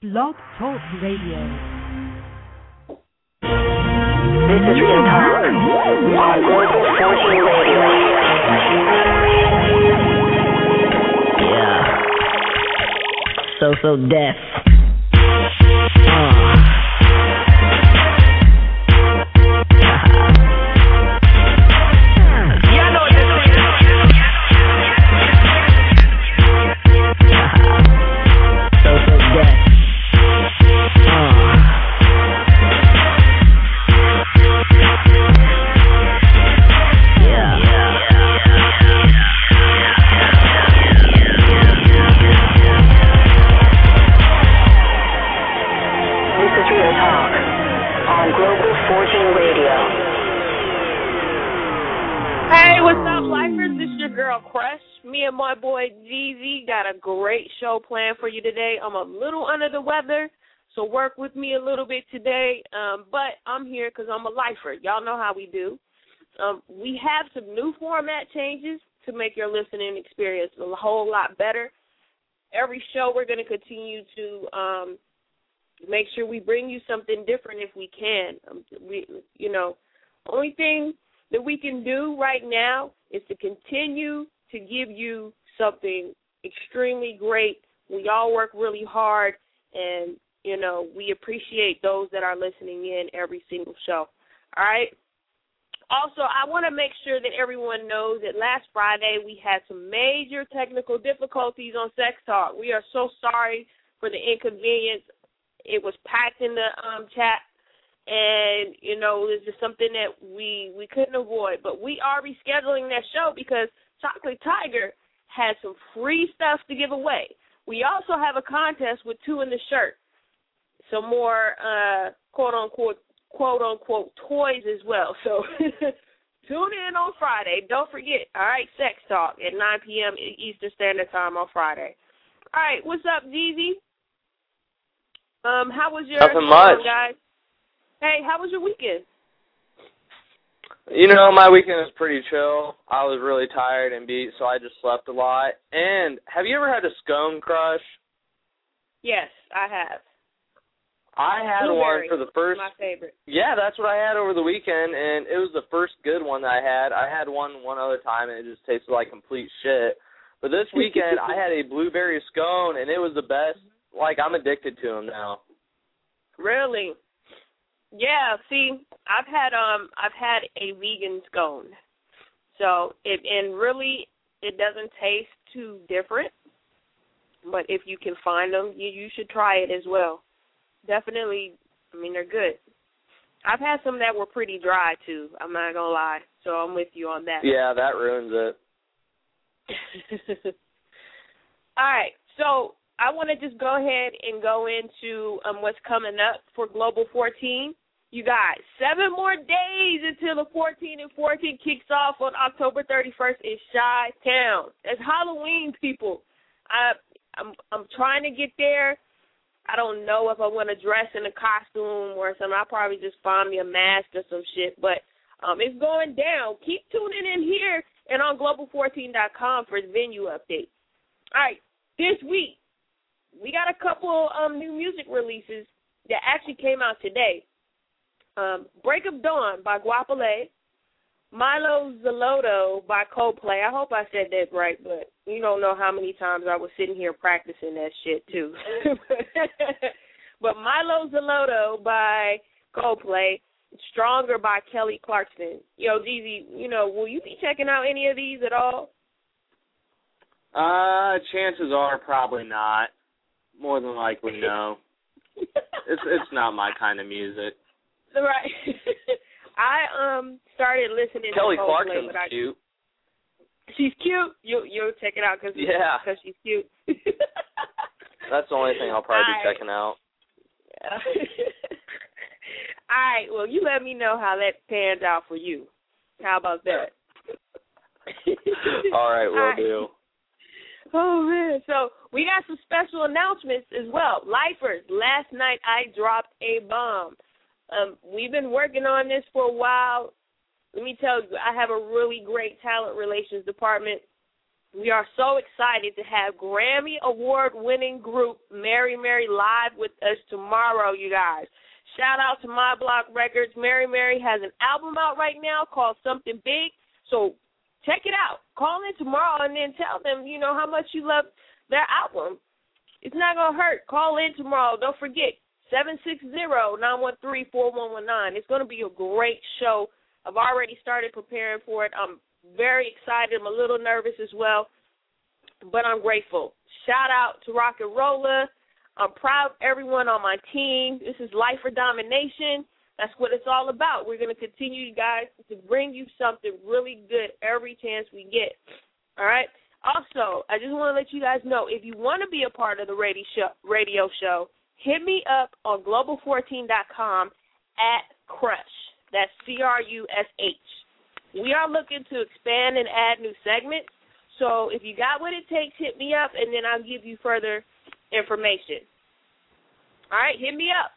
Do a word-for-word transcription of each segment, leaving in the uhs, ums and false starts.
Blog Talk Radio. This is Real Talk on Global fourteen Radio. Yeah. So, so deaf. Uh. My boy Jeezy got a great show planned for you today. I'm a little under the weather, so work with me a little bit today. Um, but I'm here because I'm a lifer. Y'all know how we do. Um, we have some new format changes to make your listening experience a whole lot better. Every show we're going to continue to um, make sure we bring you something different if we can. Um, we, you know, only thing that we can do right now is to continue to give you something extremely great. We all work really hard, and, you know, we appreciate those that are listening in every single show. All right? Also, I want to make sure that everyone knows that last Friday we had some major technical difficulties on Sex Talk. We are so sorry for the inconvenience. It was packed in the um, chat, and, you know, it was just something that we, we couldn't avoid. But we are rescheduling that show because Chocolate Tiger has some free stuff to give away. We also have a contest with two in the shirt, some more uh, quote-unquote, quote-unquote toys as well. So tune in on Friday. Don't forget, all right, Sex Talk at nine p.m. Eastern Standard Time on Friday. All right, what's up, Jeezy? Um, how was your Nothing much, guys? Hey, how was your weekend? You know, my weekend was pretty chill. I was really tired and beat, so I just slept a lot. And have you ever had a scone crush? Yes, I have. I had Blueberry one for the first. My favorite. Yeah, that's what I had over the weekend, and it was the first good one that I had. I had one one other time, and it just tasted like complete shit. But this weekend, I had a blueberry scone, and it was the best. Like, I'm addicted to them now. Really? Yeah, see, I've had um I've had a vegan scone. So it and really it doesn't taste too different. But if you can find them, you you should try it as well. Definitely, I mean, they're good. I've had some that were pretty dry too, I'm not gonna lie. So I'm with you on that. Yeah, that ruins it. All right. So I want to just go ahead and go into um, what's coming up for Global fourteen. You got seven more days until the fourteen and fourteen kicks off on October thirty-first in Chi-Town. It's Halloween, people. I, I'm I'm trying to get there. I don't know if I want to dress in a costume or something. I'll probably just find me a mask or some shit. But um, it's going down. Keep tuning in here and on global fourteen dot com for the venue update. All right, this week we got a couple um, new music releases that actually came out today. Um, Break of Dawn by Guapole, Milo Zoloto by Coldplay. I hope I said that right, but you don't know how many times I was sitting here practicing that shit, too. But Milo Zoloto by Coldplay, Stronger by Kelly Clarkson. Yo, Jeezy, you know, will you be checking out any of these at all? Uh, chances are probably not. More than likely, no. it's it's not my kind of music. Right. I um started listening Kelly to Coldplay. Kelly Clarkson's I, cute. She's cute. You you'll check it out because yeah. Cause she's cute. That's the only thing I'll probably All be right. checking out. All right. Well, you let me know how that pans out for you. How about that? All right, will All right. do. Oh, man. So we got some special announcements as well. Lifers, last night I dropped a bomb. Um, we've been working on this for a while. Let me tell you, I have a really great talent relations department. We are so excited to have Grammy Award-winning group Mary Mary live with us tomorrow, you guys. Shout out to My Block Records. Mary Mary has an album out right now called Something Big, so check it out. Call in tomorrow and then tell them, you know, how much you love their album. It's not going to hurt. Call in tomorrow. Don't forget, seven six zero, nine one three, four one one nine. It's going to be a great show. I've already started preparing for it. I'm very excited. I'm a little nervous as well, but I'm grateful. Shout out to Rock and Roller. I'm proud of everyone on my team. This is Life for Domination. That's what it's all about. We're going to continue, you guys, to bring you something really good every chance we get. All right? Also, I just want to let you guys know, if you want to be a part of the radio show, radio show hit me up on global fourteen dot com at Crush. That's C R U S H. We are looking to expand and add new segments. So if you got what it takes, hit me up, and then I'll give you further information. All right, hit me up.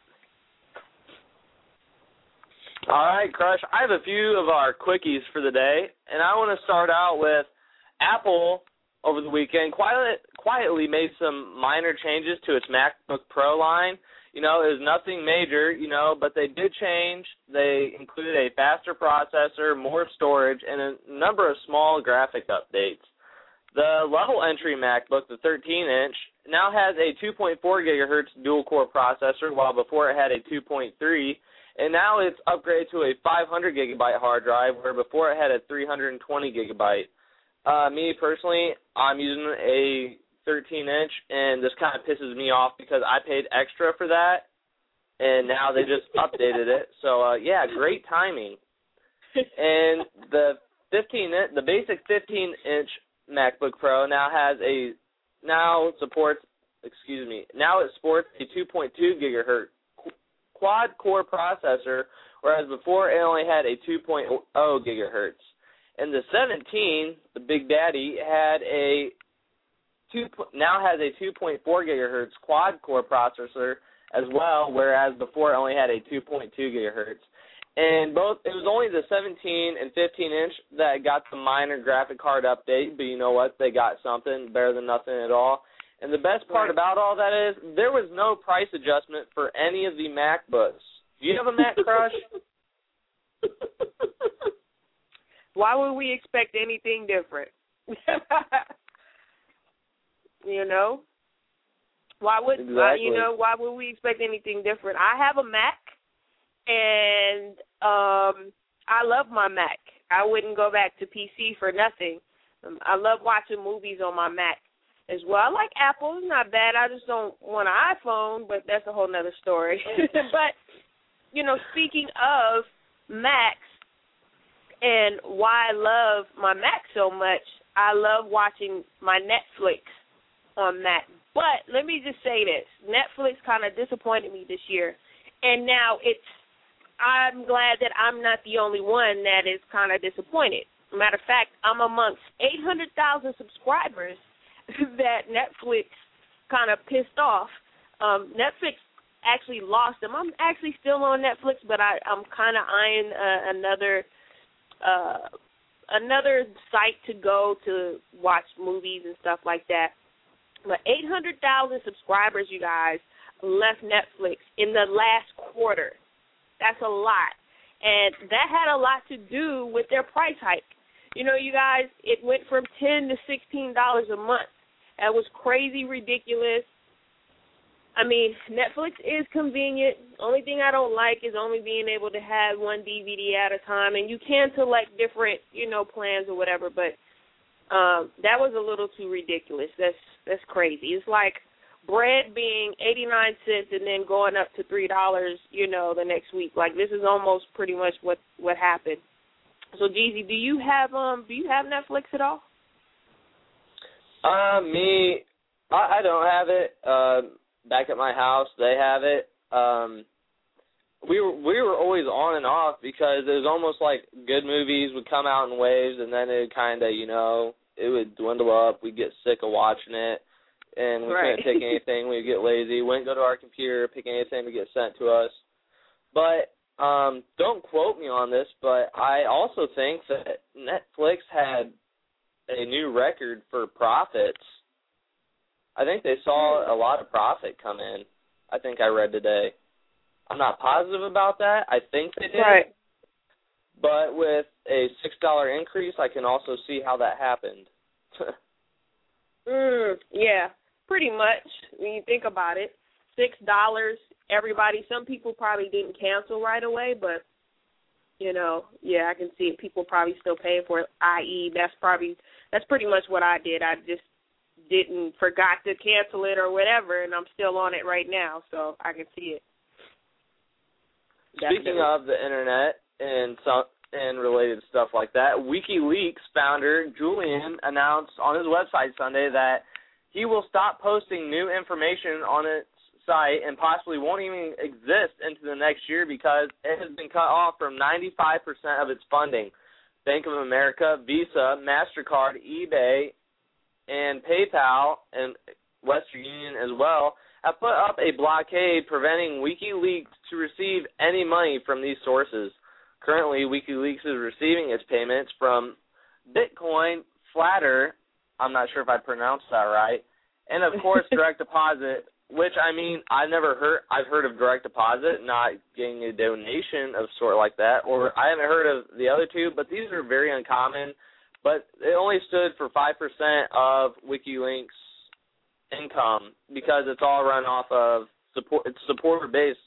All right, Crush. I have a few of our quickies for the day, and I want to start out with Apple over the weekend quiet, quietly made some minor changes to its MacBook Pro line. You know, it was nothing major, you know, but they did change. They included a faster processor, more storage, and a number of small graphic updates. The level entry MacBook, the thirteen inch, now has a two point four gigahertz dual-core processor, while before it had a two point three, and now it's upgraded to a five hundred gigabyte hard drive, where before it had a three hundred twenty gigabyte. Uh, me, personally, I'm using a thirteen inch, and this kind of pisses me off because I paid extra for that, and now they just updated it. So, uh, yeah, great timing. And the fifteen, the basic fifteen inch MacBook Pro now has a, now supports, excuse me, now it sports a two point two gigahertz quad-core processor, whereas before it only had a two point oh gigahertz. And the seventeen, the Big Daddy, had a two now has a two point four gigahertz quad-core processor as well, whereas before it only had a two point two gigahertz. And both, it was only the seventeen and fifteen inch that got the minor graphic card update, but you know what? They got something better than nothing at all. And the best part about all that is there was no price adjustment for any of the MacBooks. Do you have a Mac, Crush? Why would we expect anything different? You know? Why would exactly. why, you know, why would we expect anything different? I have a Mac, and um, I love my Mac. I wouldn't go back to P C for nothing. Um, I love watching movies on my Mac as well. I like Apple. It's not bad. I just don't want an iPhone, but that's a whole nother story. But, you know, speaking of Macs and why I love my Mac so much, I love watching my Netflix on Mac. But let me just say this. Netflix kind of disappointed me this year. And now it's, I'm glad that I'm not the only one that is kind of disappointed. Matter of fact, I'm amongst eight hundred thousand subscribers that Netflix kind of pissed off. Um, Netflix actually lost them. I'm actually still on Netflix, but I, I'm kind of eyeing uh, another uh, another site to go to watch movies and stuff like that. But eight hundred thousand subscribers, you guys, left Netflix in the last quarter. That's a lot. And that had a lot to do with their price hike. You know, you guys, it went from ten dollars to sixteen dollars a month. That was crazy ridiculous. I mean, Netflix is convenient. Only thing I don't like is only being able to have one D V D at a time. And you can select different, you know, plans or whatever, but um, that was a little too ridiculous. That's that's crazy. It's like bread being eighty-nine cents and then going up to three dollars, you know, the next week. Like, this is almost pretty much what, what happened. So, Jeezy, do you have um do you have Netflix at all? Uh, me, I, I don't have it. Uh, back at my house, they have it. Um, we were we were always on and off because it was almost like good movies would come out in waves, and then it kind of, you know, it would dwindle up. We'd get sick of watching it, and we right. couldn't pick anything. We'd get lazy. Wouldn't go to our computer, pick anything to get sent to us. But um, don't quote me on this, but I also think that Netflix had a new record for profits. I think they saw a lot of profit come in. I think I read today. I'm not positive about that. I think they did. Right. But with a six dollar increase, I can also see how that happened. mm, yeah, pretty much when you think about it. six dollars, everybody, some people probably didn't cancel right away, but, you know, yeah, I can see it. People probably still paying for it, that is that's probably, that's pretty much what I did. I just didn't, forgot to cancel it or whatever, and I'm still on it right now, so I can see it. Speaking Definitely. of the internet and some and related stuff like that, WikiLeaks founder Julian announced on his website Sunday that he will stop posting new information on its site and possibly won't even exist into the next year because it has been cut off from ninety-five percent of its funding. Bank of America, Visa, MasterCard, eBay, and PayPal, and Western Union as well, have put up a blockade preventing WikiLeaks to receive any money from these sources. Currently, WikiLeaks is receiving its payments from Bitcoin, Flatter, I'm not sure if I pronounced that right, and of course direct deposit, which I mean I've never heard. I've heard of direct deposit, not getting a donation of sort like that, or I haven't heard of the other two, but these are very uncommon. But it only stood for five percent of WikiLeaks' income because it's all run off of support. It's supporter based.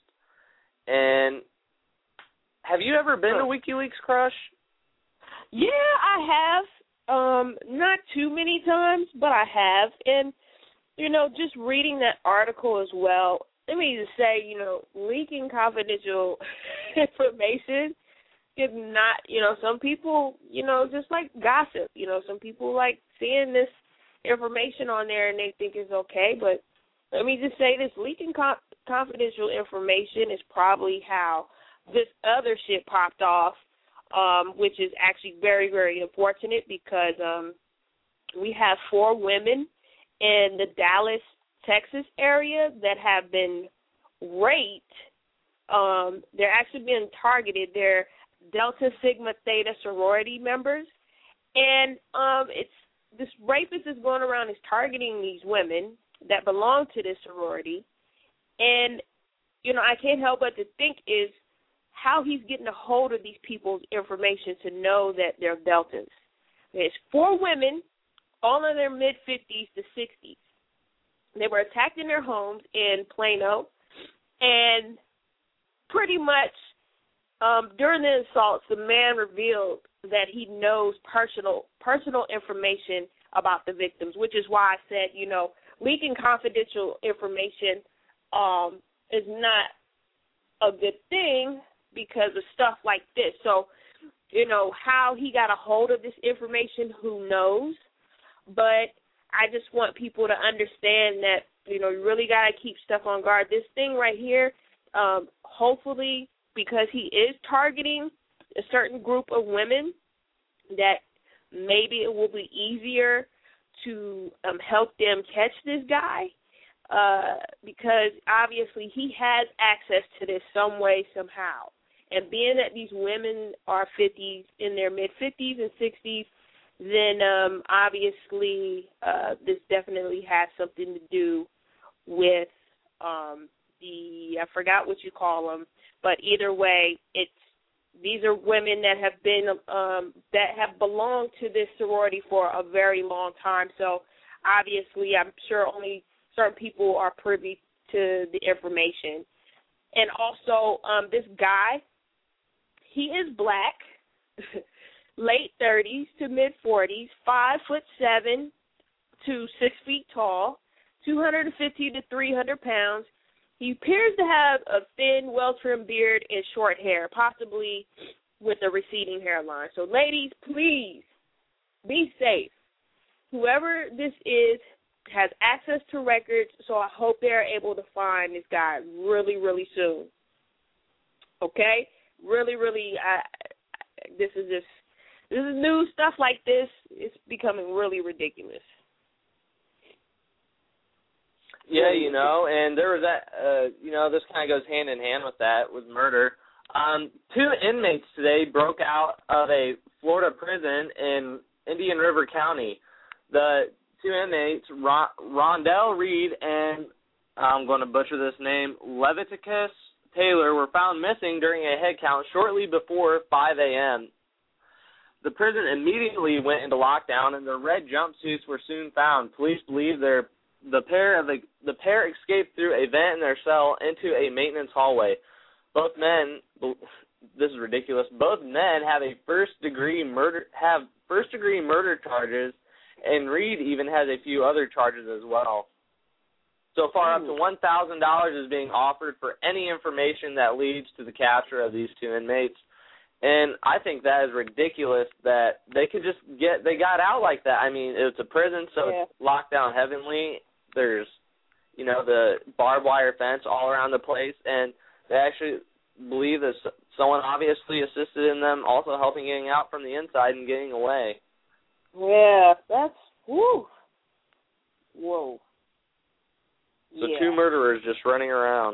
And have you ever been to WikiLeaks, Crush? Yeah, I have. Um, not too many times, but I have. And, you know, just reading that article as well, let me just say, you know, leaking confidential information is not, you know, some people, you know, just like gossip. You know, some people like seeing this information on there and they think it's okay. But let me just say this, leaking co- confidential information is probably how this other shit popped off. Um, which is actually very, very unfortunate because um, we have four women in the Dallas, Texas area that have been raped. Um, they're actually being targeted. They're Delta Sigma Theta sorority members. And um, it's this rapist is going around is targeting these women that belong to this sorority. And, you know, I can't help but to think is, how he's getting a hold of these people's information to know that they're Deltas. There's four women, all in their mid-fifties to sixties. They were attacked in their homes in Plano, and pretty much um, during the assaults, the man revealed that he knows personal personal information about the victims, which is why I said, you know, leaking confidential information um, is not a good thing, because of stuff like this. So, you know, how he got a hold of this information, who knows? But I just want people to understand that, you know, you really got to keep stuff on guard. This thing right here, um, hopefully, because he is targeting a certain group of women, that maybe it will be easier to um, help them catch this guy. Uh, because obviously he has access to this some way, somehow. And being that these women are fifties, in their mid-fifties and sixties, then um, obviously uh, this definitely has something to do with um, the, I forgot what you call them, but either way, it's these are women that have been, um, that have belonged to this sorority for a very long time. So obviously I'm sure only certain people are privy to the information. And also, um, this guy, he is black, late thirties to mid-forties, five foot seven to six feet tall, two hundred fifty to three hundred pounds. He appears to have a thin, well-trimmed beard and short hair, possibly with a receding hairline. So, ladies, please be safe. Whoever this is has access to records, so I hope they're able to find this guy really, really soon. Okay? Really, really, I, this is just, this is new stuff like this. It's becoming really ridiculous. Yeah, you know, and there was that, uh, you know, this kind of goes hand in hand with that, with murder. Um, two inmates today broke out of a Florida prison in Indian River County. The two inmates, Ron- Rondell Reed and, I'm going to butcher this name, Leviticus Taylor, were found missing during a head count shortly before five a.m. The prison immediately went into lockdown, and their red jumpsuits were soon found. Police believe their the pair of the, the pair escaped through a vent in their cell into a maintenance hallway. Both men, this is ridiculous. Both men have a first degree murder have first degree murder charges, and Reed even has a few other charges as well. So far, up to one thousand dollars is being offered for any information that leads to the capture of these two inmates. And I think that is ridiculous that they could just get, they got out like that. I mean, it's a prison, so yeah. it's locked down heavily. There's, you know, the barbed wire fence all around the place, and they actually believe that someone obviously assisted in them also helping getting out from the inside and getting away. Yeah, that's, woo. Whoa. So yeah. two murderers just running around.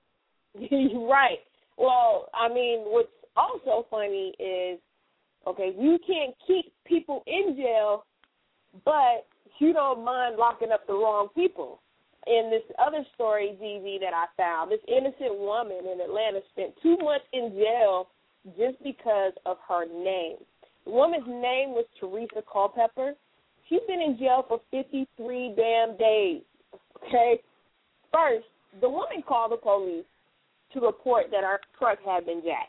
Right. Well, I mean, what's also funny is, okay, you can't keep people in jail, but you don't mind locking up the wrong people. In this other story, Z Z, that I found, this innocent woman in Atlanta spent two months in jail just because of her name. The woman's name was Teresa Culpepper. She's been in jail for fifty-three damn days, okay? First, the woman called the police to report that her truck had been jacked.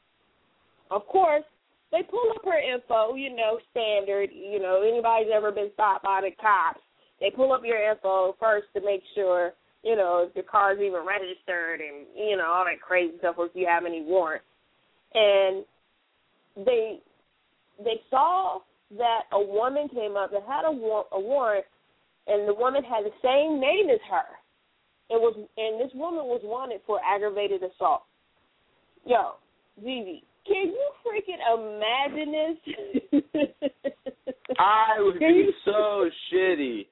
Of course, they pull up her info, you know, standard, you know, anybody's ever been stopped by the cops. They pull up your info first to make sure, you know, if your car's even registered and, you know, all that crazy stuff, or if you have any warrants. And they they saw that a woman came up that had a, war- a warrant, and the woman had the same name as her. It was, and this woman was wanted for aggravated assault. Yo, Vivi, can you freaking imagine this? I would Can be you? so shitty.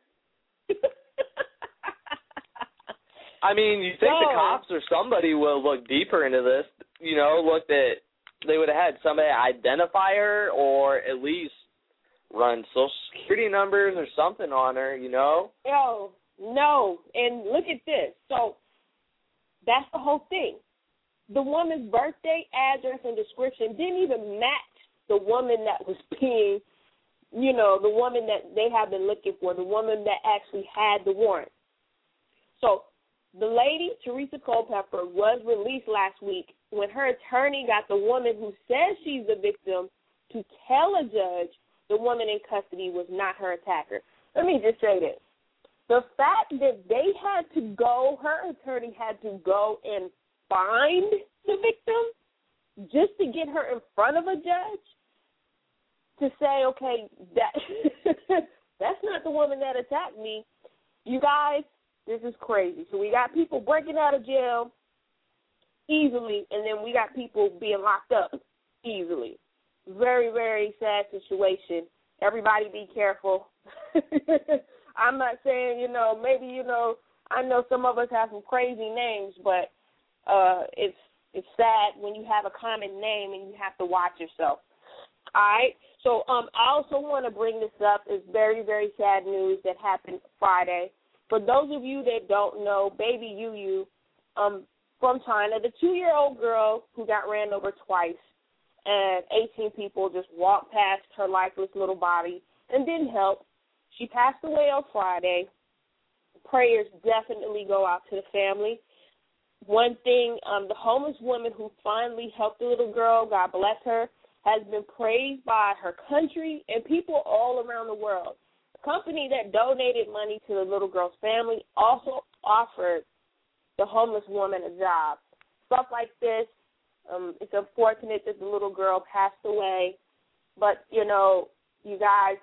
I mean, you think No. the cops or somebody will look deeper into this, you know, look that they would have had somebody identify her or at least run social security numbers or something on her, you know? Yo, no. And look at this. So that's the whole thing. The woman's birthday, address, and description didn't even match the woman that was being, you know, the woman that they have been looking for, the woman that actually had the warrant. So the lady, Teresa Culpepper, was released last week when her attorney got the woman who says she's the victim to tell a judge the woman in custody was not her attacker. Let me just say this. The fact that they had to go, her attorney had to go and find the victim just to get her in front of a judge to say, okay, that that's not the woman that attacked me. You guys, this is crazy. So we got people breaking out of jail easily, and then we got people being locked up easily. Very, very sad situation. Everybody be careful. I'm not saying, you know, maybe, you know, I know some of us have some crazy names, but uh, it's it's sad when you have a common name and you have to watch yourself. All right? So um, I also want to bring this up. It's very, very sad news that happened Friday. For those of you that don't know, baby Yu Yu um, from China, the two-year-old girl who got ran over twice, and eighteen people just walked past her lifeless little body and didn't help. She passed away on Friday. Prayers definitely go out to the family. One thing, um, the homeless woman who finally helped the little girl, God bless her, has been praised by her country and people all around the world. The company that donated money to the little girl's family also offered the homeless woman a job. Stuff like this, um, it's unfortunate that the little girl passed away, but, you know, you guys,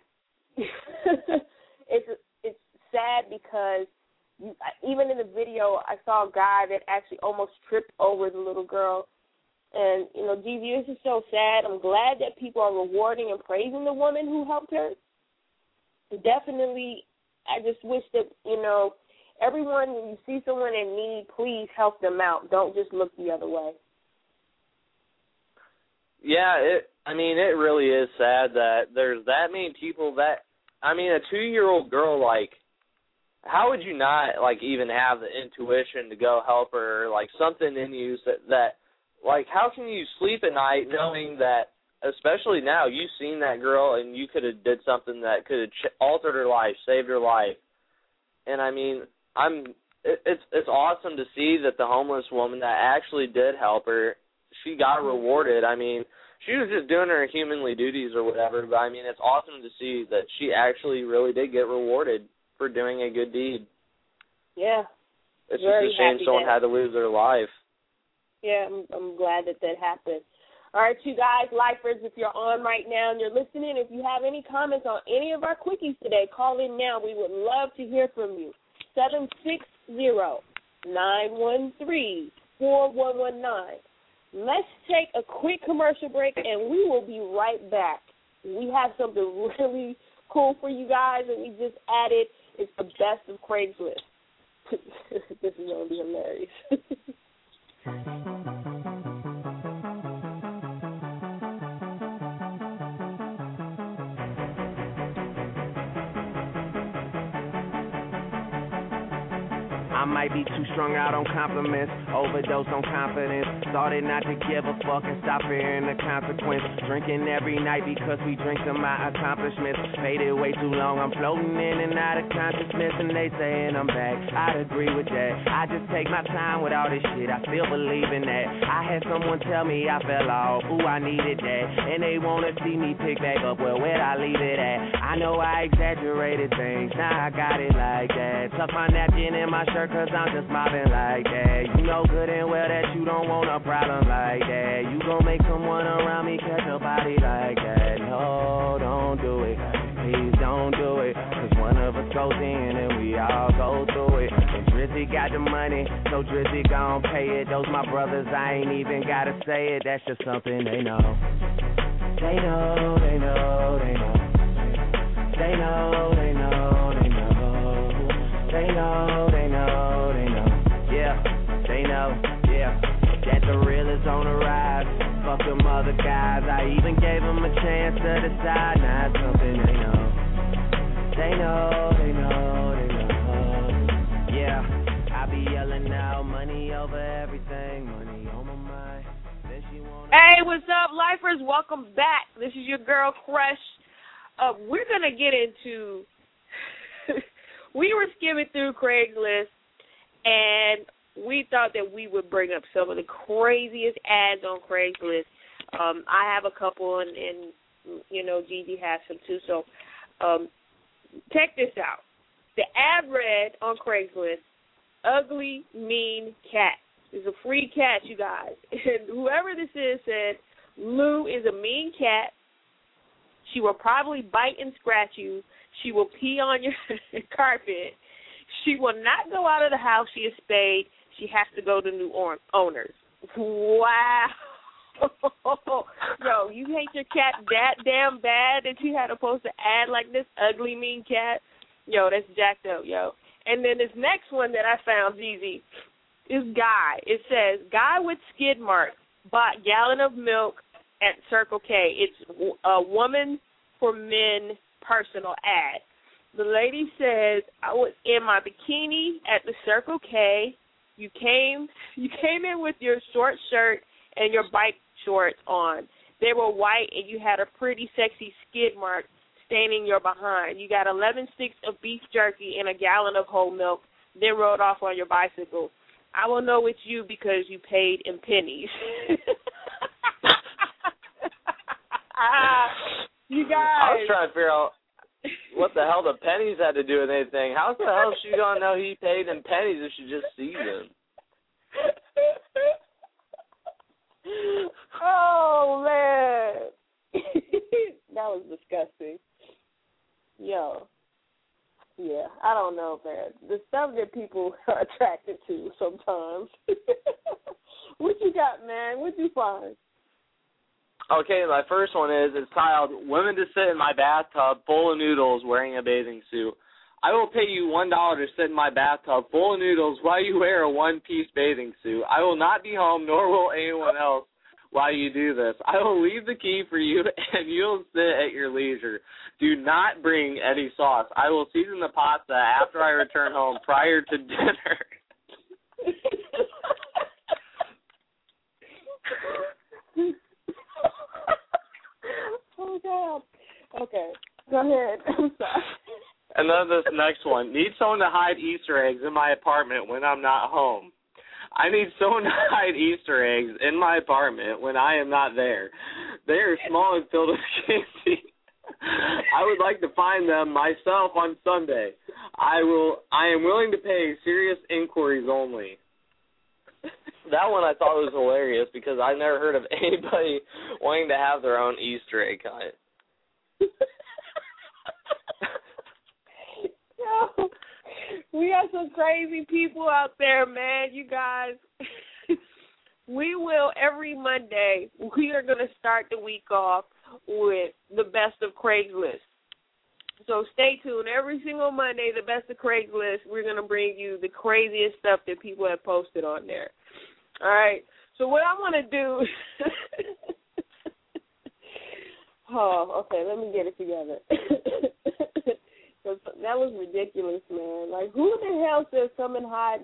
it's it's sad because you, even in the video, I saw a guy that actually almost tripped over the little girl. And, you know, G V, this is so sad. I'm glad that people are rewarding and praising the woman who helped her. Definitely, I just wish that, you know, everyone, when you see someone in need, please help them out. Don't just look the other way. Yeah, it, I mean, it really is sad that there's that many people that, I mean, a two-year-old girl, like, how would you not, like, even have the intuition to go help her, or, like, something in you that, that, like, how can you sleep at night knowing that, especially now, you've seen that girl and you could have did something that could have ch- altered her life, saved her life. And, I mean, I'm, it, it's it's awesome to see that the homeless woman that actually did help her, she got rewarded. I mean, she was just doing her humanly duties or whatever, but, I mean, it's awesome to see that she actually really did get rewarded for doing a good deed. Yeah. It's Very just a shame happy someone that, had to lose their life. Yeah, I'm, I'm glad that that happened. All right, you guys, lifers, if you're on right now and you're listening, if you have any comments on any of our quickies today, call in now. We would love to hear from you. seven six zero, nine one three, four one one nine. Let's take a quick commercial break, and we will be right back. We have something really cool for you guys that we just added. It's the best of Craigslist. This is going to be hilarious. I might be too strung out on compliments, overdose on confidence. Started not to give a fuck and stop fearing the consequence. Drinking every night because we drink to my accomplishments. Faded way too long, I'm floating in and out of consciousness, and they saying I'm back. I'd agree with that. I just take my time with all this shit, I still believe in that. I had someone tell me I fell off, ooh, I needed that. And they wanna see me pick back up, well, where'd I leave it at? I know I exaggerated things, now I got it like that. Tuck my napkin in my shirt, cause I'm just mobbing like that. You know good and well that you don't want a problem like that. You gon' make someone around me catch a body like that. No, don't do it. Please don't do it. Cause one of us goes in and we all go through it. And Drizzy got the money, so Drizzy gon' pay it. Those my brothers, I ain't even gotta say it. That's just something they know. They know, they know, they know. They know, they know, they know. They know, they know, they know. Yeah, they know, yeah. That the real is on the rise. Fuck them other guys. I even gave them a chance to decide. Now it's something they know. They know, they know, they know. Yeah, I be yelling now. Money over everything. Money on my mind. Then she wanna... Hey, what's up, lifers? Welcome back. This is your girl, Crush. Uh, we're going to get into... We were skimming through Craigslist, and we thought that we would bring up some of the craziest ads on Craigslist. Um, I have a couple, and, and you know, Gigi has some too. So um, check this out. The ad read on Craigslist, ugly, mean cat. It's a free cat, you guys. And whoever this is said, Lou is a mean cat. She will probably bite and scratch you. She will pee on your carpet. She will not go out of the house. She is spayed. She has to go to new owners. Wow. Yo, you hate your cat that damn bad that you had to post an ad like this ugly, mean cat? Yo, that's jacked up, yo. And then this next one that I found, Z Z, is Guy. It says, Guy with skid mark bought gallon of milk at Circle K. It's a woman for men personal ad. The lady says, I was in my bikini at the Circle K. You came you came in with your short shirt and your bike shorts on. They were white and you had a pretty sexy skid mark staining your behind. You got eleven sticks of beef jerky and a gallon of whole milk, then rode off on your bicycle. I will know it's you because you paid in pennies. You guys. I was trying to figure out what the hell the pennies had to do with anything. How the hell is she gonna know he paid in pennies if she just sees him? Oh man, that was disgusting. Yo, yeah, I don't know, man. The stuff that people are attracted to sometimes. What you got, man? What you find? Okay, my first one is, it's titled, Women to Sit in My Bathtub Full of Noodles Wearing a Bathing Suit. I will pay you one dollar to sit in my bathtub full of noodles while you wear a one-piece bathing suit. I will not be home, nor will anyone else. while you do this. I will leave the key for you, and you'll sit at your leisure. Do not bring any sauce. I will season the pasta after I return home prior to dinner. Oh, God. Okay. Go ahead. I'm sorry. And then this next one. Need someone to hide Easter eggs in my apartment when I'm not home. I need someone to hide Easter eggs in my apartment when I am not there. They are small and filled with candy. I would like to find them myself on Sunday. I will. I am willing to pay serious inquiries only. That one I thought was hilarious because I've never heard of anybody wanting to have their own Easter egg hunt. Yo, we have some crazy people out there, man. You guys, we will every Monday. We are going to start the week off with the best of Craigslist. So stay tuned. Every single Monday, the best of Craigslist, we're going to bring you the craziest stuff that people have posted on there. All right. So what I want to do oh, okay, let me get it together. That was ridiculous, man. Like, who the hell says come and hide?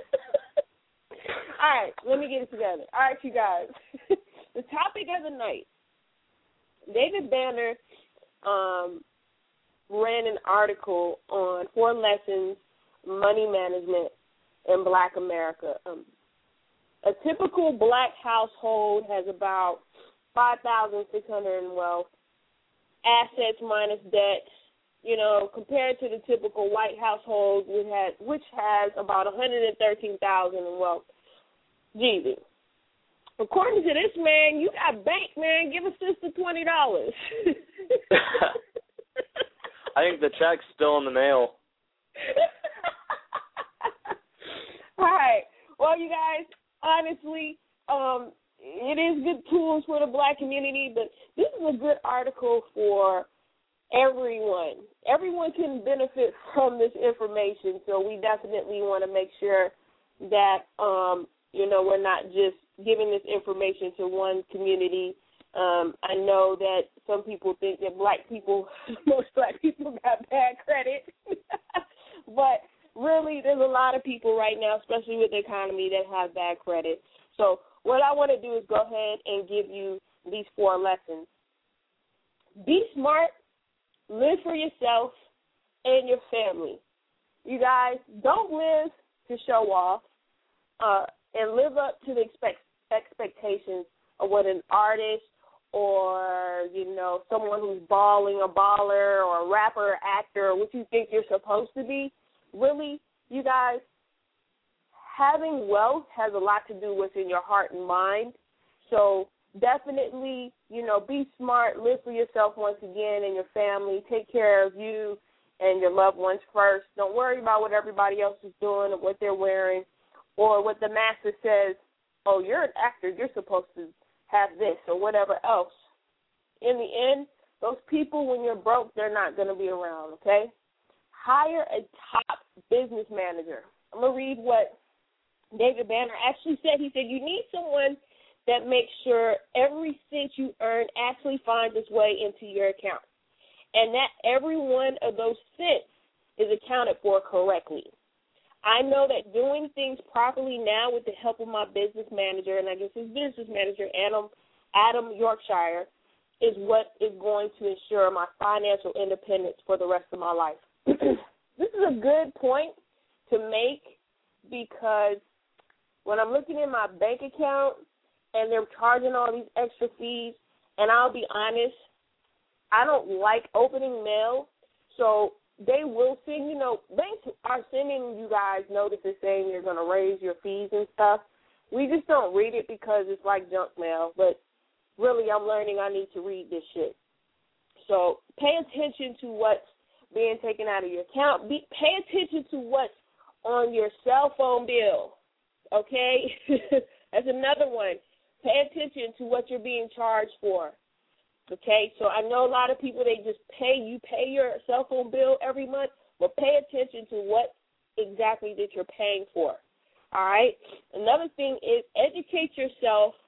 All right, let me get it together. All right, you guys. The topic of the night. David Banner um, ran an article on four lessons, money management in Black America. Um, a typical Black household has about five thousand six hundred dollars in wealth, assets minus debt, you know, compared to the typical white household, which has, which has about one hundred thirteen thousand dollars in wealth. Jeezy. According to this man, you got bank, man. Give a sister twenty dollars. I think the check's still in the mail. All right. Well, you guys, honestly, um, it is good tools for the Black community, but this is a good article for everyone. Everyone can benefit from this information, so we definitely want to make sure that, um, you know, we're not just giving this information to one community. Um, I know that some people think that Black people, most Black people got bad credit, but really there's a lot of people right now, especially with the economy, that have bad credit. So what I want to do is go ahead and give you these four lessons. Be smart, live for yourself and your family. You guys, don't live to show off uh, and live up to the expect, expectations of what an artist or, you know, someone who's balling, a baller or a rapper, actor, or what you think you're supposed to be. Really, you guys, having wealth has a lot to do with in your heart and mind. So definitely, you know, be smart, live for yourself once again and your family. Take care of you and your loved ones first. Don't worry about what everybody else is doing or what they're wearing or what the masses says, oh, you're an actor, you're supposed to have this or whatever else. In the end, those people, when you're broke, they're not going to be around, okay? Hire a top business manager. I'm going to read what David Banner actually said. He said, you need someone that makes sure every cent you earn actually finds its way into your account, and that every one of those cents is accounted for correctly. I know that doing things properly now with the help of my business manager, and I guess his business manager, Adam, Adam Yorkshire, is what is going to ensure my financial independence for the rest of my life. This is a good point to make because when I'm looking in my bank account and they're charging all these extra fees, and I'll be honest, I don't like opening mail, so they will send, you know, banks are sending you guys notices saying you're going to raise your fees and stuff. We just don't read it because it's like junk mail, but really I'm learning I need to read this shit. So pay attention to what's being taken out of your account. Be, pay attention to what's on your cell phone bill, okay? That's another one. Pay attention to what you're being charged for, okay? So I know a lot of people, they just pay, you pay your cell phone bill every month, but pay attention to what exactly that you're paying for, all right? Another thing is educate yourself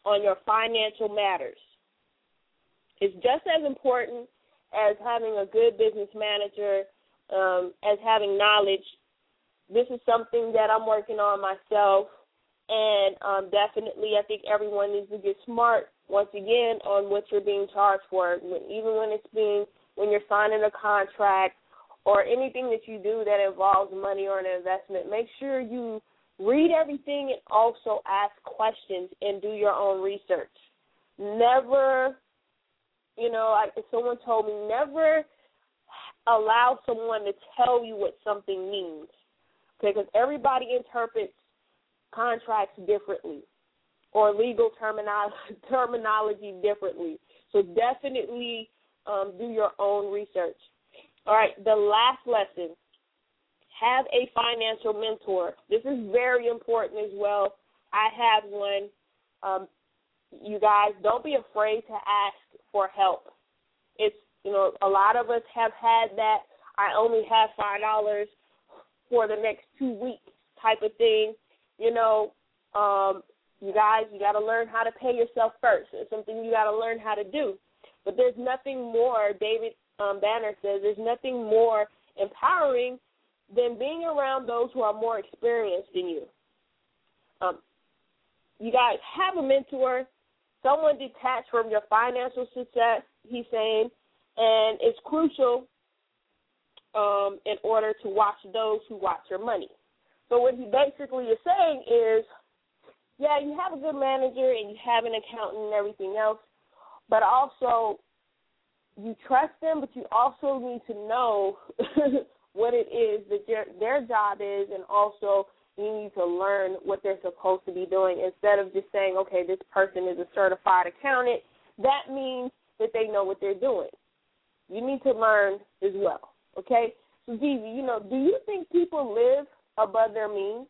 on your financial matters. It's just as important as having a good business manager, um, as having knowledge. This is something that I'm working on myself, and um, definitely I think everyone needs to get smart, once again, on what you're being charged for. Even when it's being, when you're signing a contract or anything that you do that involves money or an investment, make sure you read everything and also ask questions and do your own research. Never, you know, like someone told me, never allow someone to tell you what something means, because everybody interprets contracts differently or legal terminology, terminology differently. So definitely um, do your own research. All right, the last lesson, have a financial mentor. This is very important as well. I have one. Um, you guys, don't be afraid to ask for help. It's, you know, a lot of us have had that I only have five dollars for the next two weeks type of thing. You know, um, you guys, you got to learn how to pay yourself first. It's something you got to learn how to do. But there's nothing more, David um, Banner says, there's nothing more empowering than being around those who are more experienced than you. Um, you guys have a mentor, someone detached from your financial success, he's saying, and it's crucial um, in order to watch those who watch your money. So what he basically is saying is, yeah, you have a good manager and you have an accountant and everything else, but also you trust them, but you also need to know what it is that their, their job is, and also you need to learn what they're supposed to be doing instead of just saying, okay, this person is a certified accountant. That means that they know what they're doing. You need to learn as well, okay? So, Jeezy, you know, do you think people live above their means?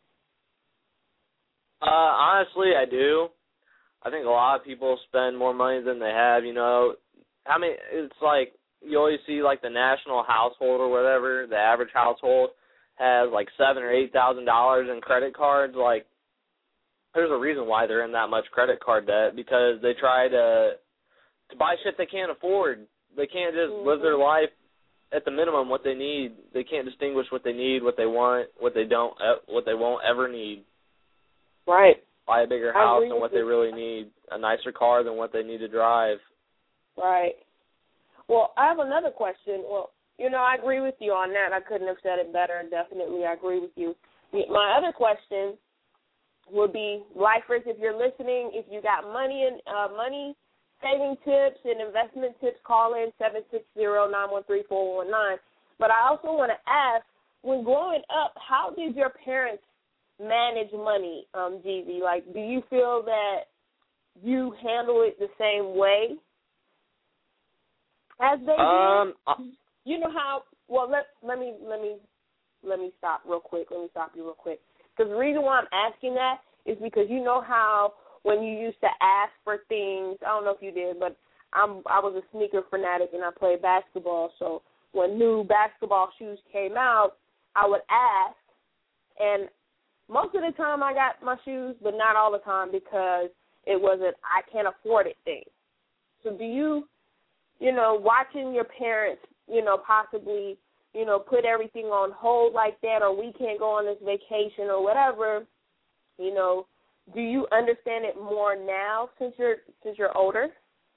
Uh, honestly, I do. I think a lot of people spend more money than they have, you know. How many, it's like, you always see, like, the national household or whatever, the average household has, like, seven or eight thousand dollars in credit cards. Like, there's a reason why they're in that much credit card debt, because they try to to buy shit they can't afford. They can't just mm-hmm. live their life at the minimum what they need. They can't distinguish what they need, what they want, what they don't, what they won't ever need. Right. Buy a bigger house than what they really need, a nicer car than what they need to drive. Right. Well, I have another question. Well, you know, I agree with you on that. I couldn't have said it better. Definitely, I agree with you. My other question would be, lifers, if you're listening, if you got money and uh, money saving tips and investment tips, call in seven six zero, nine one three, four one nine. But I also want to ask, when growing up, how did your parents manage money, um, Jeezy? Like, do you feel that you handle it the same way as they um, did? You know how? Well, let let me let me let me stop real quick. Let me stop you real quick. Because the reason why I'm asking that is because you know how when you used to ask for things, I don't know if you did, but I'm I was a sneaker fanatic and I played basketball. So when new basketball shoes came out, I would ask, and most of the time I got my shoes, but not all the time because it wasn't I can't afford it thing. So do you, you know, watching your parents, you know, possibly, you know, put everything on hold like that, or we can't go on this vacation or whatever, you know, do you understand it more now since you're since you're older?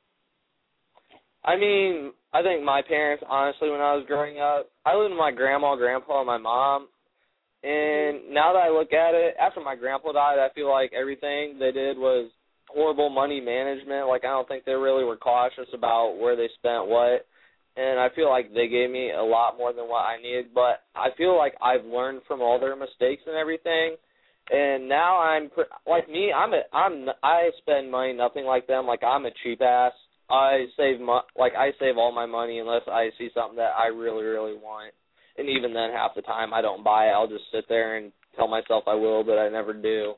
I mean, I think my parents, honestly, when I was growing up, I lived with my grandma, grandpa, and my mom. And now that I look at it, after my grandpa died, I feel like everything they did was horrible money management. Like, I don't think they really were cautious about where they spent what. And I feel like they gave me a lot more than what I needed. But I feel like I've learned from all their mistakes and everything. And now I'm, like me, I'm a, I'm, I spend money nothing like them. Like, I'm a cheap ass. I save, mo- like, I save all my money unless I see something that I really, really want. And even then, half the time, I don't buy it. I'll just sit there and tell myself I will, but I never do.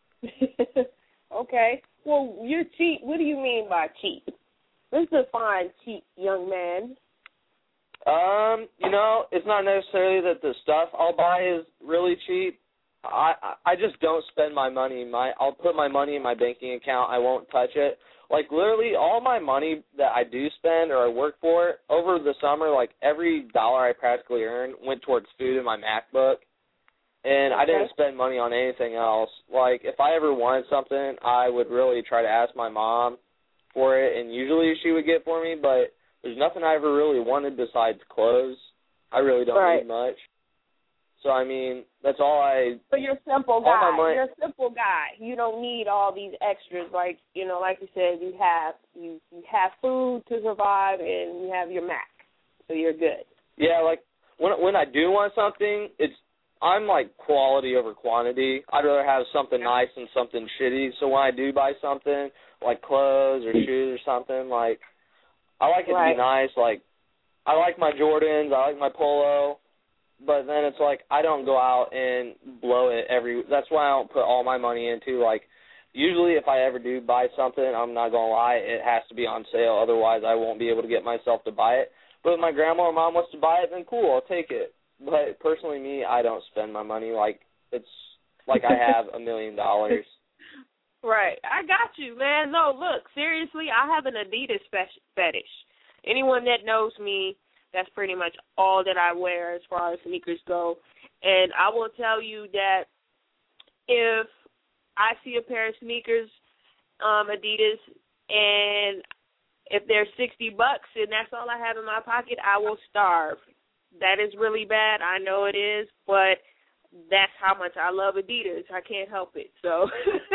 Okay. Well, you're cheap. What do you mean by cheap? Let's define cheap, young man. Um, you know, it's not necessarily that the stuff I'll buy is really cheap. I I just don't spend my money. My I'll put my money in my banking account. I won't touch it. Like, literally, all my money that I do spend or I work for over the summer, like, every dollar I practically earned went towards food in my MacBook. And okay. I didn't spend money on anything else. Like, if I ever wanted something, I would really try to ask my mom for it, and usually she would get for me, but there's nothing I ever really wanted besides clothes. I really don't right. need much. So, I mean, that's all I... So you're a simple guy. Money, you're a simple guy. You don't need all these extras. Like, you know, like you said, you have you, you have food to survive, and you have your Mac. So you're good. Yeah, like, when when I do want something, it's I'm, like, quality over quantity. I'd rather have something nice than something shitty. So when I do buy something, like clothes or shoes or something, like, I like it right. to be nice. Like, I like my Jordans. I like my Polo. But then it's like I don't go out and blow it every – that's why I don't put all my money into, like, usually if I ever do buy something, I'm not going to lie, it has to be on sale. Otherwise, I won't be able to get myself to buy it. But if my grandma or mom wants to buy it, then cool, I'll take it. But personally, me, I don't spend my money like it's like I have a million dollars. Right. I got you, man. No, look, seriously, I have an Adidas fetish. Anyone that knows me, that's pretty much all that I wear as far as sneakers go. And I will tell you that if I see a pair of sneakers, um, Adidas, and if they're sixty bucks and that's all I have in my pocket, I will starve. That is really bad. I know it is, but that's how much I love Adidas. I can't help it. So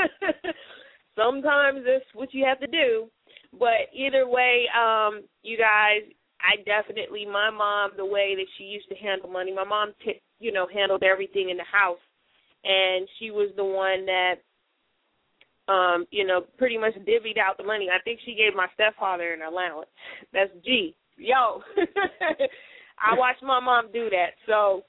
sometimes that's what you have to do. But either way, um, you guys, I definitely, my mom, the way that she used to handle money, my mom, t- you know, handled everything in the house. And she was the one that, um, you know, pretty much divvied out the money. I think she gave my stepfather an allowance. That's G. Yo. I watched my mom do that. So,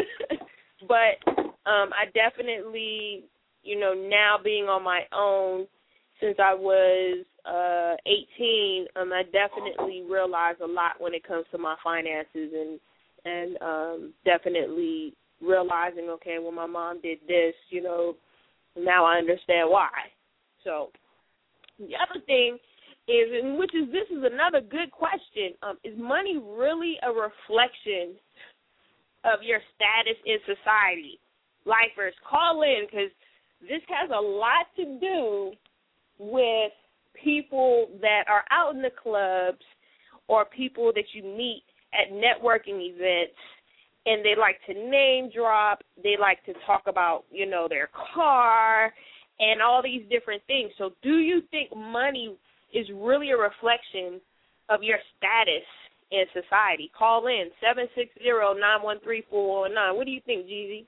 but um, I definitely, you know, now being on my own since I was uh, eighteen, um, I definitely realize a lot when it comes to my finances and, and um, definitely realizing, okay, well, my mom did this, you know, now I understand why. So the other thing is, and which is, this is another good question, um, is money really a reflection of your status in society? Lifers, call in, because this has a lot to do with people that are out in the clubs or people that you meet at networking events, and they like to name drop, they like to talk about, you know, their car and all these different things. So do you think money is really a reflection of your status in society? Call in, seven six zero, nine one three, four one nine. What do you think, Jeezy?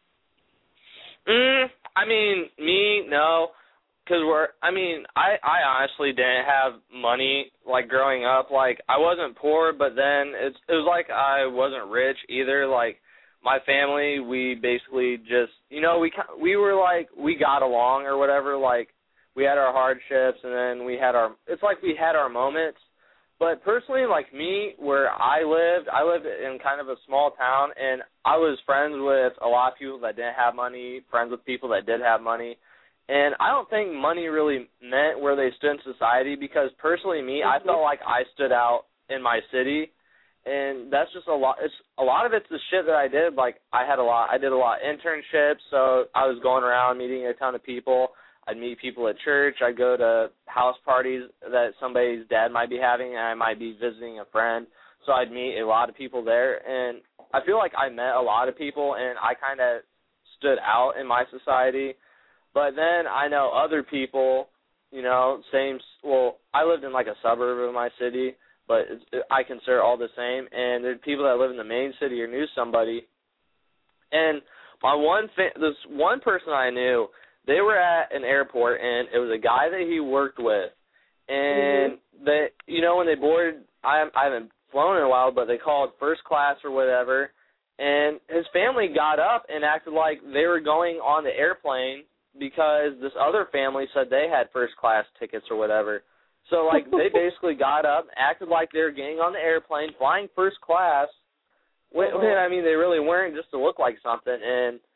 Mm, I mean, me, no. Because we're, I mean, I, I honestly didn't have money, like, growing up. Like, I wasn't poor, but then it's, it was like I wasn't rich either. Like, my family, we basically just, you know, we we were like, we got along or whatever. Like, we had our hardships, and then we had our, it's like we had our moments. But personally, like me, where I lived, I lived in kind of a small town, and I was friends with a lot of people that didn't have money, friends with people that did have money. And I don't think money really meant where they stood in society, because personally, me, I felt like I stood out in my city, and that's just a lot. It's a lot of it's the shit that I did. Like, I had a lot. I did a lot of internships, so I was going around meeting a ton of people. I'd meet people at church. I'd go to house parties that somebody's dad might be having, and I might be visiting a friend. So I'd meet a lot of people there, and I feel like I met a lot of people, and I kind of stood out in my society. But then I know other people, you know, same, well, I lived in like a suburb of my city, but it's, I consider all the same. And there's people that live in the main city or knew somebody. And my one, fa- this one person I knew, they were at an airport, and it was a guy that he worked with. And mm-hmm. they, you know, when they boarded, I, I haven't flown in a while, but they called first class or whatever. And his family got up and acted like they were going on the airplane, because this other family said they had first-class tickets or whatever. So, like, they basically got up, acted like they were getting on the airplane, flying first class, when, when, I mean, they really weren't, just to look like something. And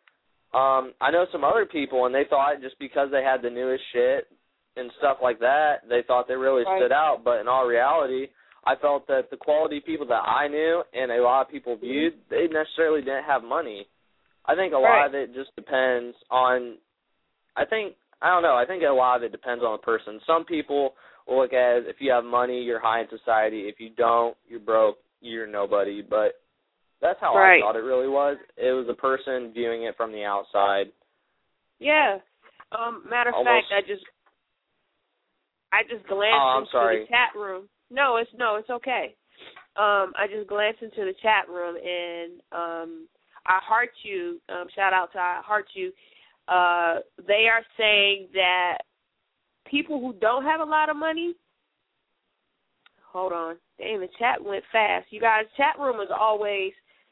Um, I know some other people, and they thought just because they had the newest shit and stuff like that, they thought they really right. stood out. But in all reality, I felt that the quality people that I knew and a lot of people viewed, they necessarily didn't have money. I think a right. lot of it just depends on, I think, I don't know, I think a lot of it depends on the person. Some people will look at it as if you have money, you're high in society. If you don't, you're broke, you're nobody. But that's how right. I thought it really was. It was a person viewing it from the outside. Yeah. Um, matter of Almost, fact, I just I just glanced oh, I'm into sorry. the chat room. No, it's no, it's okay. Um, I just glanced into the chat room, and um, I heart you. Um, shout out to I heart you. Uh, they are saying that people who don't have a lot of money. Hold on, damn, the chat went fast. You guys, chat room is always.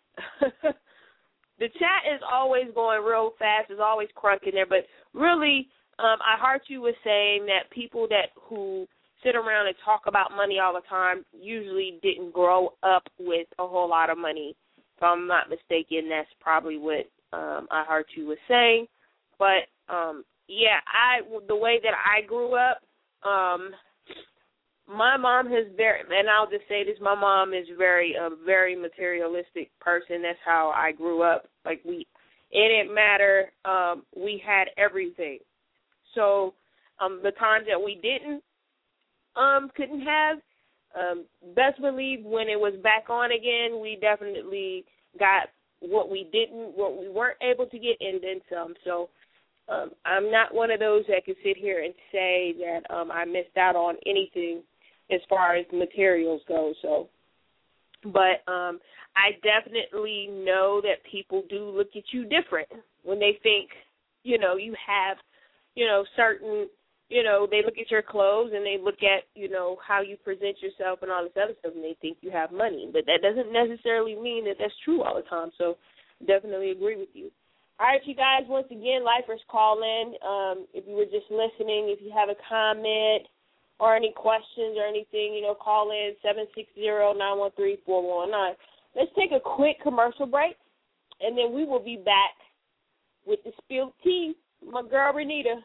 The chat is always going real fast. It's always crunking there, but really, um, I heard you was saying that people that who sit around and talk about money all the time usually didn't grow up with a whole lot of money. If I'm not mistaken, that's probably what um, I heard you was saying. But um, yeah, I the way that I grew up. Um, My mom has very, and I'll just say this, my mom is very, a very materialistic person. That's how I grew up. Like, we, it didn't matter. Um, we had everything. So um, the times that we didn't, um, couldn't have, um, best believe when it was back on again, we definitely got what we didn't, what we weren't able to get, and then some. So um, I'm not one of those that can sit here and say that um, I missed out on anything as far as materials go. So, but um, I definitely know that people do look at you different when they think, you know, you have, you know, certain, you know, they look at your clothes and they look at, you know, how you present yourself and all this other stuff, and they think you have money. But that doesn't necessarily mean that that's true all the time. So, definitely agree with you. All right, you guys, once again, lifers, call in. Um, if you were just listening, if you have a comment or any questions or anything, you know, call in seven six zero, nine one three, four one nine. Let's take a quick commercial break, and then we will be back with the spilled tea. My girl, Renita.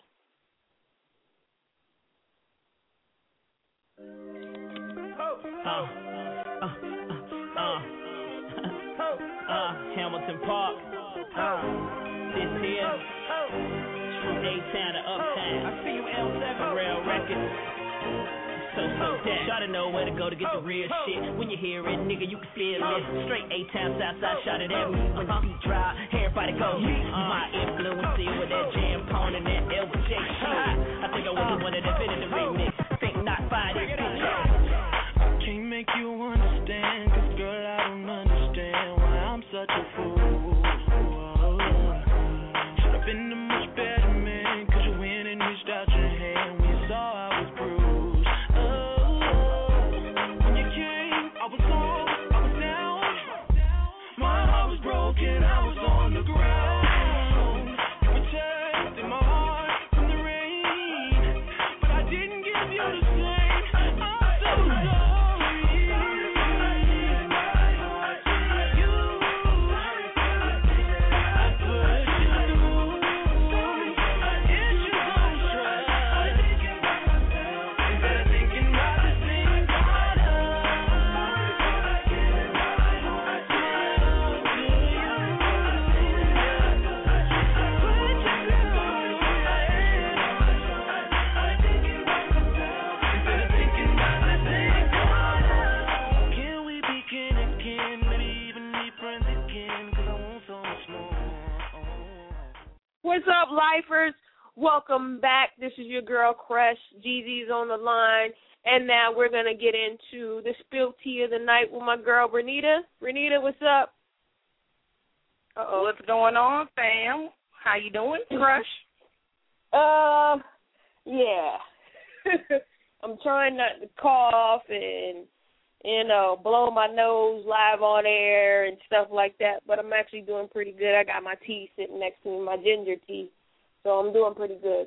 Uh, uh, uh, uh, uh, Hamilton Park. Uh, this here, from A-Town to Uptown. I see you, L seven. Real records. So, so that. Try to know where to go to get the real shit. When you hear it, nigga, you can feel it. Straight A-Town, Southside, shot it at me. When the beat dry, everybody go. My influence with that jam pone and that L J shit. I think I was the one that invented the remix. Think not five, this bitch. Can't make you understand, cause girl, I don't understand why I'm such a fool. Should've been a much better man, cause you went and reached out your hand when you saw I was bruised. Oh, when you came, I was on, I was down. My heart was broken, I was on the ground. You protected my heart from the rain, but I didn't give you the same. I'm so sorry. What's up, lifers? Welcome back. This is your girl, Crush. Jeezy's on the line. And now we're going to get into the spilled tea of the night with my girl, Renita. Renita, what's up? Uh-oh. What's going on, fam? How you doing, Crush? Uh, yeah. I'm trying not to cough and, you know, blow my nose live on air and stuff like that, but I'm actually doing pretty good. I got my tea sitting next to me, my ginger tea, so I'm doing pretty good.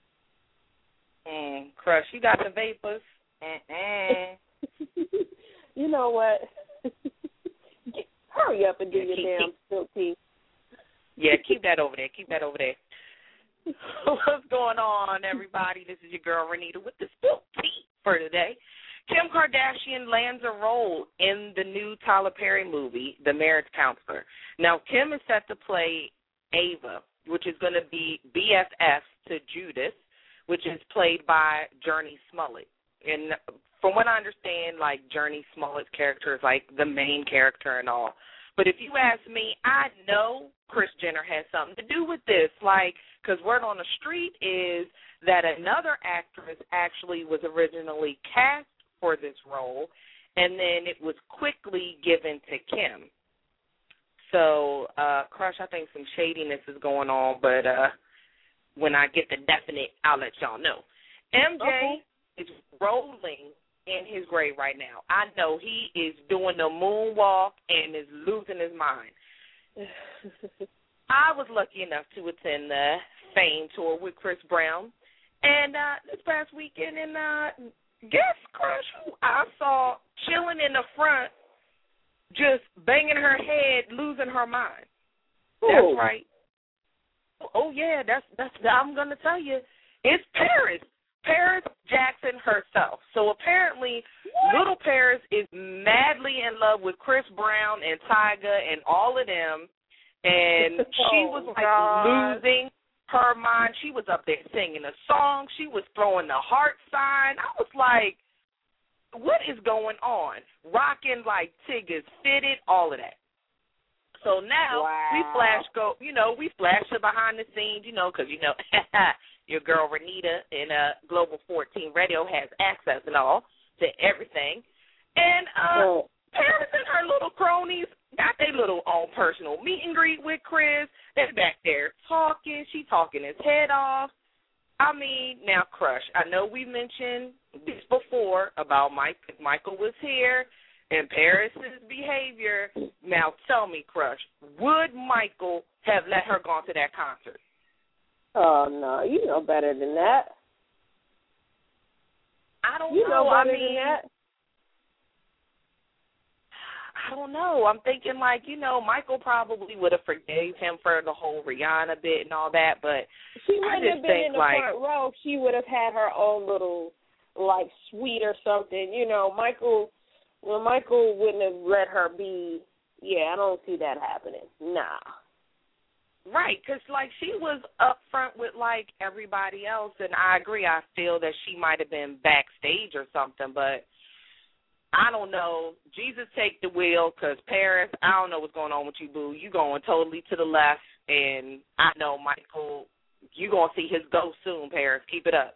Mm, Crush, you got the vapors. Mm-mm. You know what? Get, hurry up and do your damn spilled tea. Yeah, keep that over there. Keep that over there. What's going on, everybody? This is your girl, Renita, with the spilt tea for today. Kim Kardashian lands a role in the new Tyler Perry movie, The Marriage Counselor. Now, Kim is set to play Ava, which is going to be B F F to Judith, which is played by Journey Smollett. And from what I understand, like, Journey Smollett's character is, like, the main character and all. But if you ask me, I know Kris Jenner has something to do with this. Like, because word on the street is that another actress actually was originally cast for this role, and then it was quickly given to Kim. So, uh, Crush, I think some shadiness is going on, but uh, when I get the definite, I'll let y'all know. M J okay. is rolling in his grave right now. I know he is doing the moonwalk and is losing his mind. I was lucky enough to attend the Fame tour with Chris Brown, and uh, this past weekend, and uh, guess, Crush, who I saw chilling in the front, just banging her head, losing her mind. Ooh. That's right. Oh yeah, that's that's. I'm gonna tell you, it's Paris. Paris Jackson herself. So apparently, what? Little Paris is madly in love with Chris Brown and Tyga and all of them, and she was like God. losing her mind. She was up there singing a song. She was throwing the heart sign. I was like, what is going on? Rocking like Tigger's fitted, all of that. So now wow. we flash go, you know, we flash to behind the scenes, you know, because, you know, your girl Renita in uh, Global fourteen Radio has access and all to everything. And uh, oh. Paris and her little cronies got their little own personal meet and greet with Chris. They're back there talking. She talking his head off. I mean, now, Crush, I know we mentioned this before about Mike. Michael was here and Paris's behavior. Now, tell me, Crush, would Michael have let her go to that concert? Oh, no, you know better than that. I don't you know. know better I mean, than that. I don't know. I'm thinking, like, you know, Michael probably would have forgave him for the whole Rihanna bit and all that, but she wouldn't I just have been think, in the like, front row. She would have had her own little, like, suite or something. You know, Michael, well, Michael wouldn't have let her be. Yeah, I don't see that happening. Nah. Right, because, like, she was up front with, like, everybody else, and I agree. I feel that she might have been backstage or something, but I don't know. Jesus, take the wheel, because Paris, I don't know what's going on with you, boo. You going totally to the left, and I know, Michael, you going to see his ghost soon, Paris. Keep it up.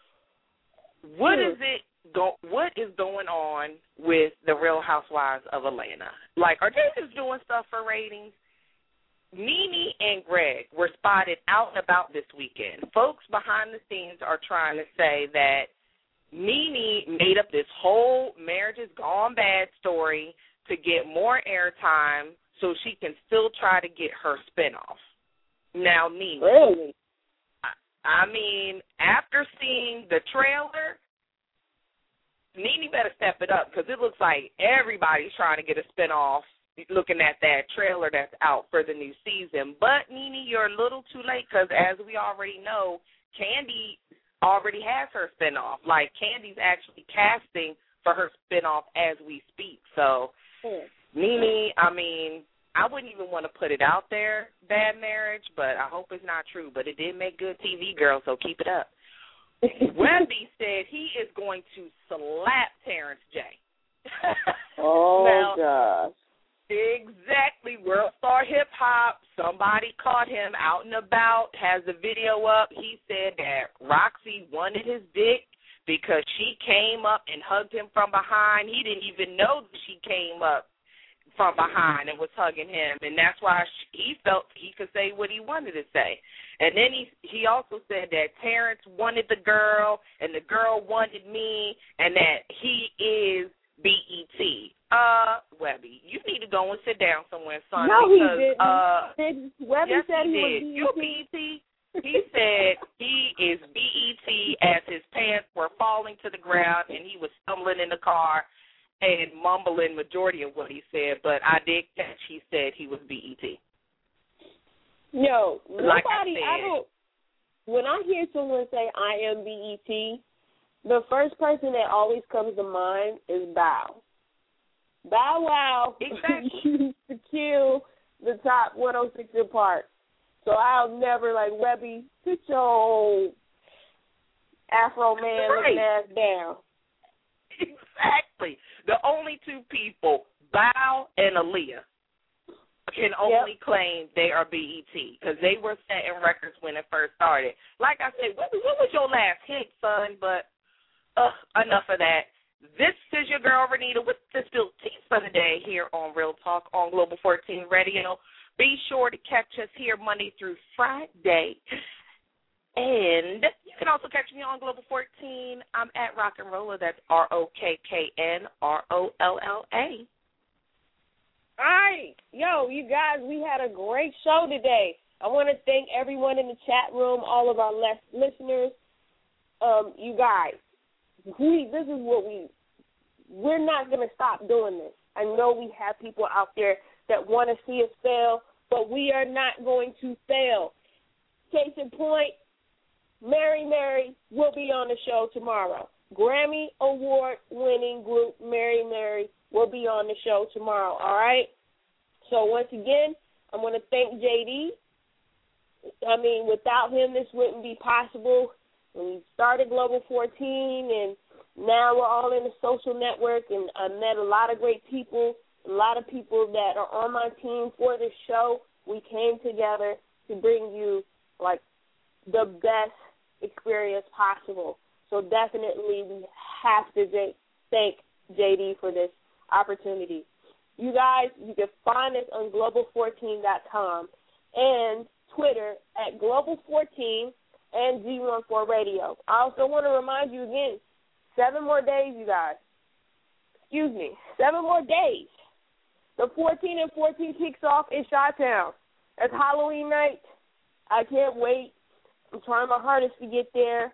What is it? Go, what is going on with the Real Housewives of Atlanta? Like, are they just doing stuff for ratings? Nene and Greg were spotted out and about this weekend. Folks behind the scenes are trying to say that Nene made up this whole marriage is gone bad story to get more airtime so she can still try to get her spinoff. Now, Nene. Really? I, I mean, after seeing the trailer, Nene better step it up because it looks like everybody's trying to get a spinoff looking at that trailer that's out for the new season. But, Nene, you're a little too late because, as we already know, Kandi already has her spinoff. Like, Candy's actually casting for her spinoff as we speak. So, mm. Nene, I mean, I wouldn't even want to put it out there, bad marriage, but I hope it's not true. But it did make good T V, girl, so keep it up. Webby said he is going to slap Terrence J. Oh, now, gosh. Exactly. World Star Hip Hop. Somebody caught him out and about, has the video up. He said that Roxy wanted his dick because she came up and hugged him from behind. He didn't even know that she came up from behind and was hugging him, and that's why he felt he could say what he wanted to say. And then he he also said that Terrence wanted the girl and the girl wanted me and that he is B E T. Uh, Webby, you need to go and sit down somewhere, son. No, because, he didn't. Uh, did Webby yes, said he, he did. was B E T? You're B E T. He said he is B E T as his pants were falling to the ground and he was stumbling in the car and mumbling majority of what he said, but I did catch he said he was B E T. Yo, Like I nobody, said. I don't, when I hear someone say I am B E T, the first person that always comes to mind is Bow. Bow Wow Exactly. used to kill the top one oh six in Park. So I'll never, like, Webby, sit your old Afro man looking ass down. Exactly. The only two people, Bow and Aaliyah, can only Yep. claim they are B E T because they were setting records when it first started. Like I said, what, what was your last hit, son? But uh, enough of that. This is your girl, Renita, with the Spill Tea for the day here on Real Talk on Global fourteen Radio. Be sure to catch us here Monday through Friday. And you can also catch me on Global fourteen. I'm at Rock and Rolla. That's R O K K N R O L L A. All right. Yo, you guys, we had a great show today. I want to thank everyone in the chat room, all of our les- listeners. Um, you guys, we this is what we, we're not going to stop doing this. I know we have people out there that want to see us fail, but we are not going to fail. Case in point, Mary Mary will be on the show tomorrow. Grammy Award-winning group Mary Mary will be on the show tomorrow, all right? So once again, I want to thank J D. I mean, without him, this wouldn't be possible. When we started Global fourteen, and now we're all in the social network, and I met a lot of great people, a lot of people that are on my team for this show. We came together to bring you, like, the best experience possible. So definitely we have to j- thank J D for this opportunity. You guys, you can find us on global fourteen dot com and Twitter at global fourteen and G fourteen Radio. I also want to remind you again, seven more days, you guys. Excuse me, seven more days. The fourteen and fourteen kicks off in Chi-Town. It's Halloween night. I can't wait. I'm trying my hardest to get there.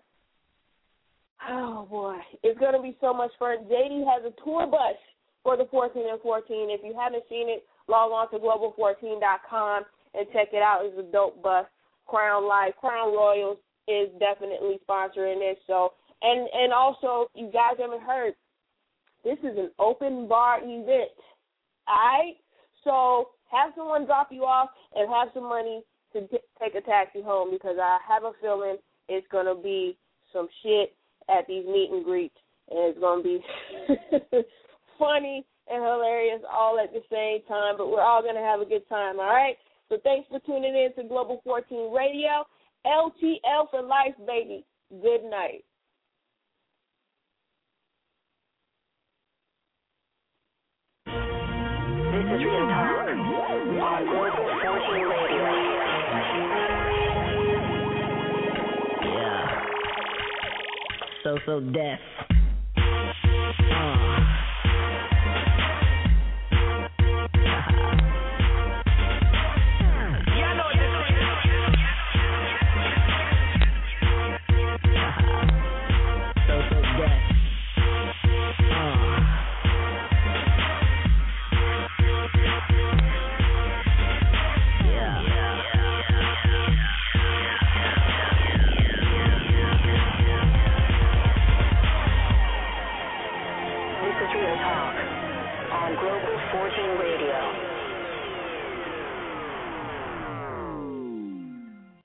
Oh, boy. It's going to be so much fun. J D has a tour bus for the fourteen and fourteen. If you haven't seen it, log on to global fourteen dot com and check it out. It's a dope bus. Crown Life, Crown Royals is definitely sponsoring this. So, and, and also, you guys haven't heard, this is an open bar event. All right? So have someone drop you off and have some money to t- take a taxi home, because I have a feeling it's going to be some shit at these meet and greets, and it's going to be funny and hilarious all at the same time, but we're all going to have a good time, all right? So thanks for tuning in to Global fourteen Radio. L T L for life, baby. Good night. This is Real Talk on Global fourteen Radio. Yeah. So, so deaf. Uh.